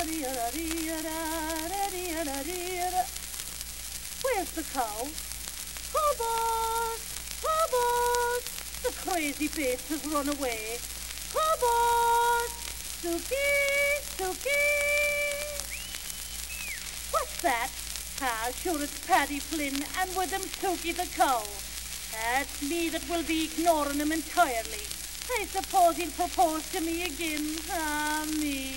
Where's the cow? Cobalt! Cobalt! The crazy beast has run away. Cobalt! Suki! Suki! What's that? Ah, sure it's Paddy Flynn, and with him Suki the cow. That's me that will be ignoring him entirely. I suppose he'll propose to me again. Ah, me.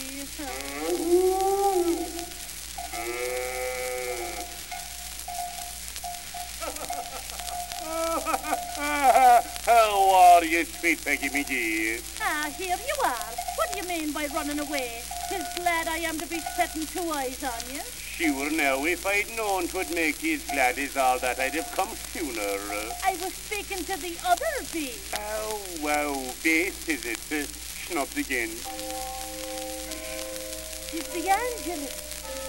How are you, sweet Peggy McGee? Ah, here you are. What do you mean by running away? 'Tis glad I am to be setting two eyes on you. Sure now, if I'd known 'twould make you as glad as all that, I'd have come sooner. I was speaking to the other bee. Oh, wow, base is it? Schnubbed again. Tis the Angelus.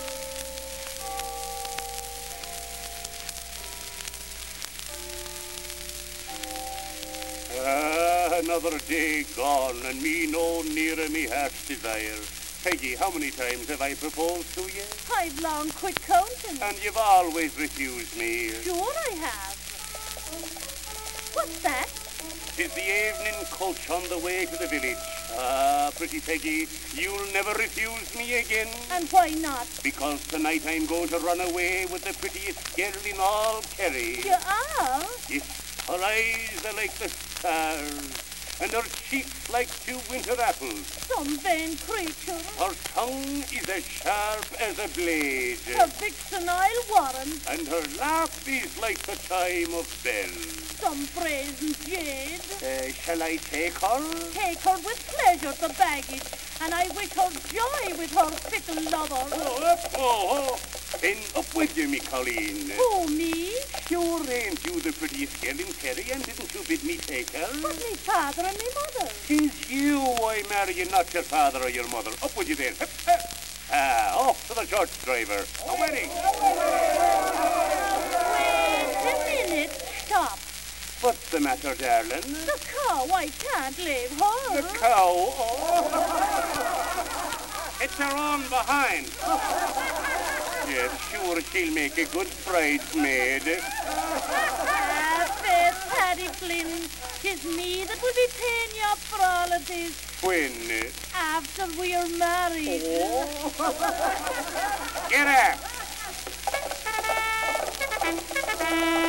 Another day gone, and me no nearer me heart's desire. Peggy, how many times have I proposed to you? I've long quit counting. And you've always refused me. Sure I have. What's that? 'Tis the evening coach on the way to the village. Ah, pretty Peggy, you'll never refuse me again. And why not? Because tonight I'm going to run away with the prettiest girl in all Kerry. You are? Yes, her eyes are like the stars, and her cheeks like two winter apples. Some vain creature. Her tongue is as sharp as a blade, Her vixen I'll warrant. and her laugh is like the chime of bells. Some brazen jade. Shall I take her? Take her with pleasure, the baggage, and I wish her joy with her fickle lover. Oh, then up with you, me Colleen. Who, me? Sure ain't you the prettiest girl in Kerry, and didn't you bid me take her? But me father and me mother. 'Tis you I marry, not your father or your mother. Up with you then. Off to the church, driver. A wedding. Wait a minute. Stop. What's the matter, darling? The cow, I can't leave her. The cow. Oh. It's her on behind. Yes, sure she'll make a good bridesmaid. Faith, Paddy Flynn, 'tis me that will be paying you up for all of this When? after we're married. Get her.